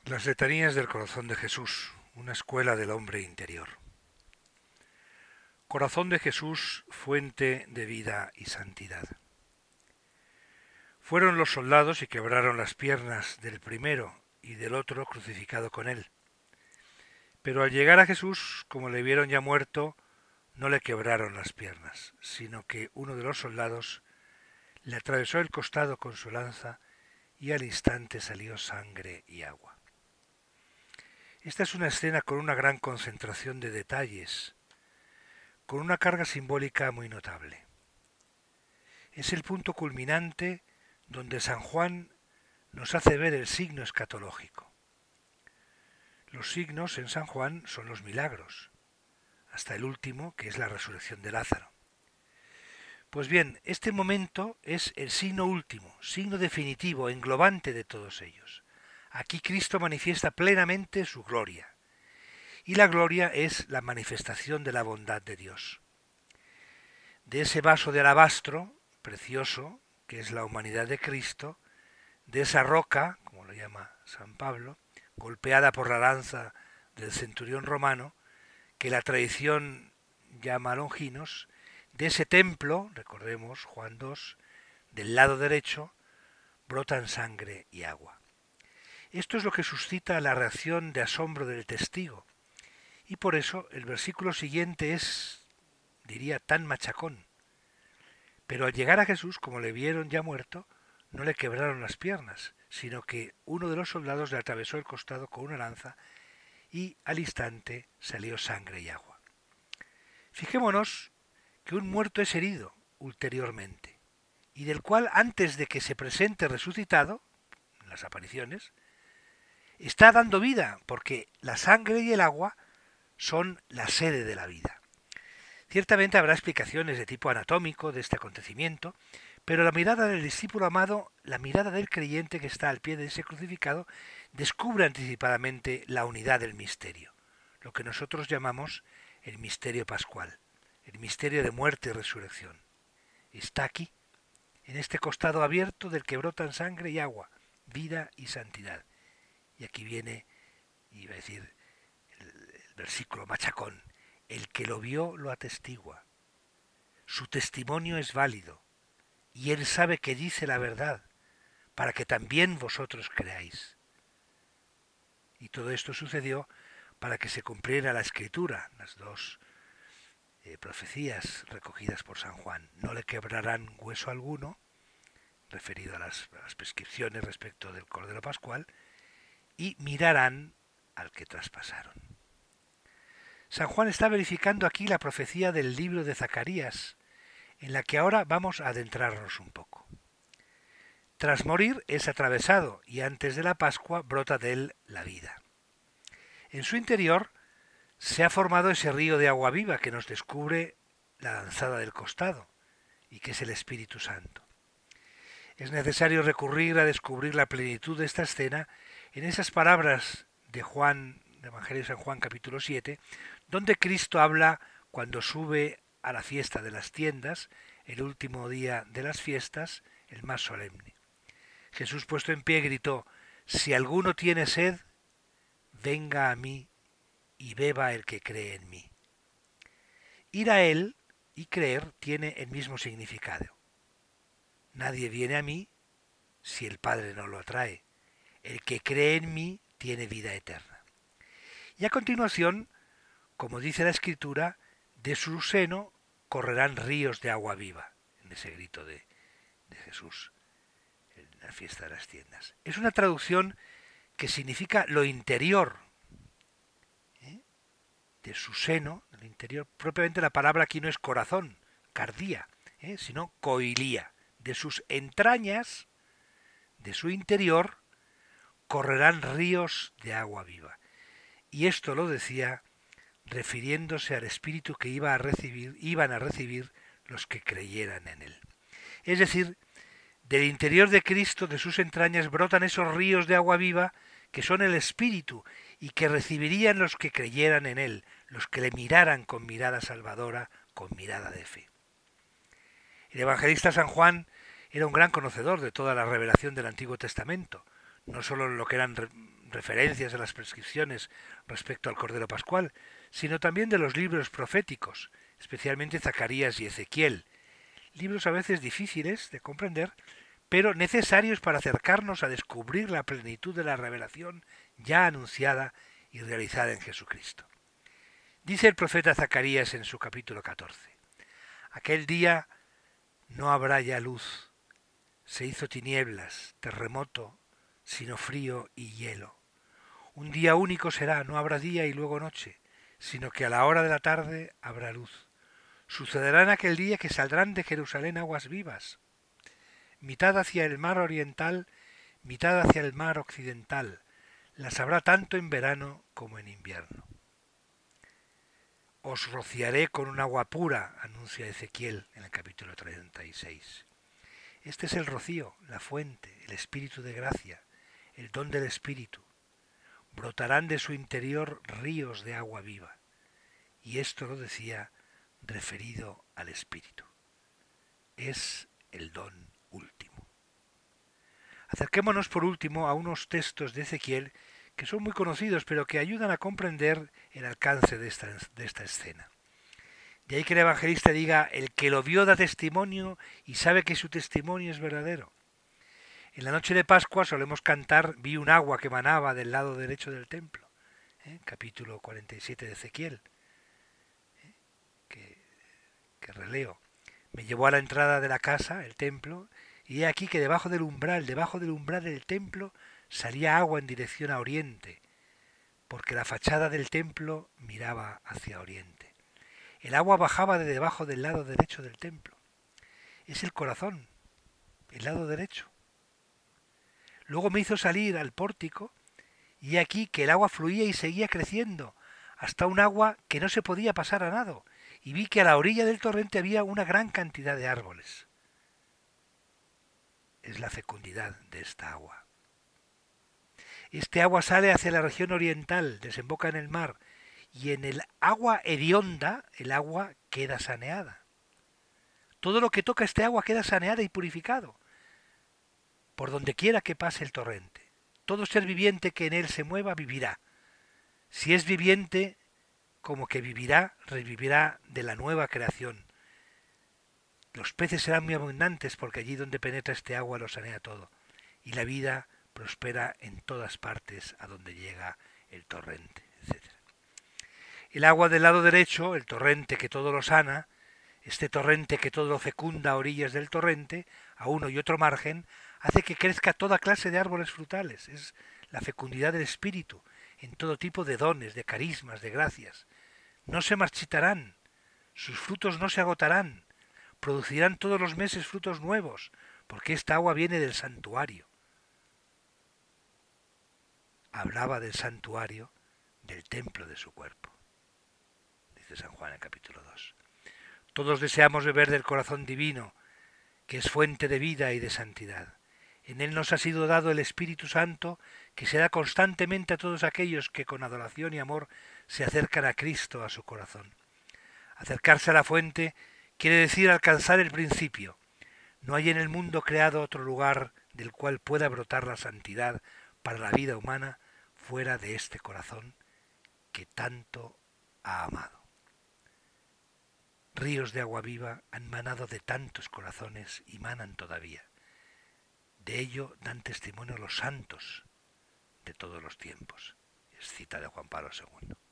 Las letanías del corazón de Jesús, una escuela del hombre interior. Corazón de Jesús, fuente de vida y santidad. Fueron los soldados y quebraron las piernas del primero y del otro crucificado con él. Pero al llegar a Jesús, como le vieron ya muerto, no le quebraron las piernas, sino que uno de los soldados le atravesó el costado con su lanza y al instante salió sangre y agua. Esta es una escena con una gran concentración de detalles, con una carga simbólica muy notable. Es el punto culminante donde San Juan nos hace ver el signo escatológico. Los signos en San Juan son los milagros, hasta el último, que es la resurrección de Lázaro. Pues bien, este momento es el signo último, signo definitivo, englobante de todos ellos. Aquí Cristo manifiesta plenamente su gloria, y la gloria es la manifestación de la bondad de Dios. De ese vaso de alabastro, precioso, que es la humanidad de Cristo, de esa roca, como lo llama San Pablo, golpeada por la lanza del centurión romano, que la tradición llama Longinos, de ese templo, recordemos Juan 2, del lado derecho, brotan sangre y agua. Esto es lo que suscita la reacción de asombro del testigo, y por eso el versículo siguiente es, diría, tan machacón. Pero al llegar a Jesús, como le vieron ya muerto, no le quebraron las piernas, sino que uno de los soldados le atravesó el costado con una lanza y al instante salió sangre y agua. Fijémonos que un muerto es herido ulteriormente, y del cual antes de que se presente resucitado, en las apariciones, está dando vida, porque la sangre y el agua son la sede de la vida. Ciertamente habrá explicaciones de tipo anatómico de este acontecimiento, pero la mirada del discípulo amado, la mirada del creyente que está al pie de ese crucificado, descubre anticipadamente la unidad del misterio, lo que nosotros llamamos el misterio pascual, el misterio de muerte y resurrección. Está aquí, en este costado abierto del que brotan sangre y agua, vida y santidad. Y aquí viene, iba a decir, el versículo machacón, el que lo vio lo atestigua. Su testimonio es válido, y él sabe que dice la verdad, para que también vosotros creáis. Y todo esto sucedió para que se cumpliera la escritura, las dos profecías recogidas por San Juan. No le quebrarán hueso alguno, referido a las prescripciones respecto del Cordero Pascual, y mirarán al que traspasaron. San Juan está verificando aquí la profecía del libro de Zacarías, en la que ahora vamos a adentrarnos un poco. Tras morir es atravesado y antes de la Pascua brota de él la vida. En su interior se ha formado ese río de agua viva que nos descubre la lanzada del costado y que es el Espíritu Santo. Es necesario recurrir a descubrir la plenitud de esta escena en esas palabras de Juan, de Evangelio de San Juan capítulo 7, donde Cristo habla cuando sube a la fiesta de las tiendas, el último día de las fiestas, el más solemne. Jesús puesto en pie gritó: si alguno tiene sed, venga a mí y beba el que cree en mí. Ir a él y creer tiene el mismo significado. Nadie viene a mí si el Padre no lo atrae. El que cree en mí tiene vida eterna. Y a continuación, como dice la Escritura, de su seno correrán ríos de agua viva, en ese grito de Jesús en la fiesta de las tiendas. Es una traducción que significa lo interior, de su seno, del interior. Propiamente la palabra aquí no es corazón, cardía, sino coilía. De sus entrañas, de su interior, correrán ríos de agua viva. Y esto lo decía refiriéndose al espíritu que iban a recibir los que creyeran en él. Es decir, del interior de Cristo, de sus entrañas, brotan esos ríos de agua viva que son el espíritu y que recibirían los que creyeran en él, los que le miraran con mirada salvadora, con mirada de fe. El evangelista San Juan era un gran conocedor de toda la revelación del Antiguo Testamento, no solo lo que eran referencias a las prescripciones respecto al Cordero Pascual, sino también de los libros proféticos, especialmente Zacarías y Ezequiel, libros a veces difíciles de comprender, pero necesarios para acercarnos a descubrir la plenitud de la revelación ya anunciada y realizada en Jesucristo. Dice el profeta Zacarías en su capítulo 14, aquel día no habrá ya luz, se hizo tinieblas, terremoto, sino frío y hielo. Un día único será, no habrá día y luego noche, sino que a la hora de la tarde habrá luz. Sucederá en aquel día que saldrán de Jerusalén aguas vivas, mitad hacia el mar oriental, mitad hacia el mar occidental. Las habrá tanto en verano como en invierno. Os rociaré con un agua pura, anuncia Ezequiel en el capítulo 36. Este es el rocío, la fuente, el espíritu de gracia, el don del espíritu. Brotarán de su interior ríos de agua viva. Y esto lo decía referido al espíritu. Es el don último. Acerquémonos por último a unos textos de Ezequiel que son muy conocidos, pero que ayudan a comprender el alcance de esta escena. De ahí que el evangelista diga, el que lo vio da testimonio y sabe que su testimonio es verdadero. En la noche de Pascua solemos cantar, vi un agua que manaba del lado derecho del templo, capítulo 47 de Ezequiel, que releo. Me llevó a la entrada de la casa, el templo, y he aquí que debajo del umbral del templo, salía agua en dirección a oriente, porque la fachada del templo miraba hacia oriente. El agua bajaba de debajo del lado derecho del templo. Es el corazón, el lado derecho. Luego me hizo salir al pórtico, y he aquí que el agua fluía y seguía creciendo, hasta un agua que no se podía pasar a nado, y vi que a la orilla del torrente había una gran cantidad de árboles. Es la fecundidad de esta agua. Este agua sale hacia la región oriental, desemboca en el mar, y en el agua hedionda el agua queda saneada. Todo lo que toca este agua queda saneada y purificado, por donde quiera que pase el torrente. Todo ser viviente que en él se mueva vivirá. Si es viviente, como que vivirá, revivirá de la nueva creación. Los peces serán muy abundantes porque allí donde penetra este agua lo sanea todo. Y la vida prospera en todas partes a donde llega el torrente, etc. El agua del lado derecho, el torrente que todo lo sana, este torrente que todo lo fecunda a orillas del torrente, a uno y otro margen, hace que crezca toda clase de árboles frutales. Es la fecundidad del espíritu, en todo tipo de dones, de carismas, de gracias. No se marchitarán, sus frutos no se agotarán, producirán todos los meses frutos nuevos, porque esta agua viene del santuario. Hablaba del santuario, del templo de su cuerpo, dice San Juan en el capítulo 2. Todos deseamos beber del corazón divino, que es fuente de vida y de santidad. En él nos ha sido dado el Espíritu Santo, que se da constantemente a todos aquellos que con adoración y amor se acercan a Cristo, a su corazón. Acercarse a la fuente quiere decir alcanzar el principio. No hay en el mundo creado otro lugar del cual pueda brotar la santidad para la vida humana fuera de este corazón que tanto ha amado. Ríos de agua viva han manado de tantos corazones y manan todavía. De ello dan testimonio los santos de todos los tiempos. Es cita de Juan Pablo II.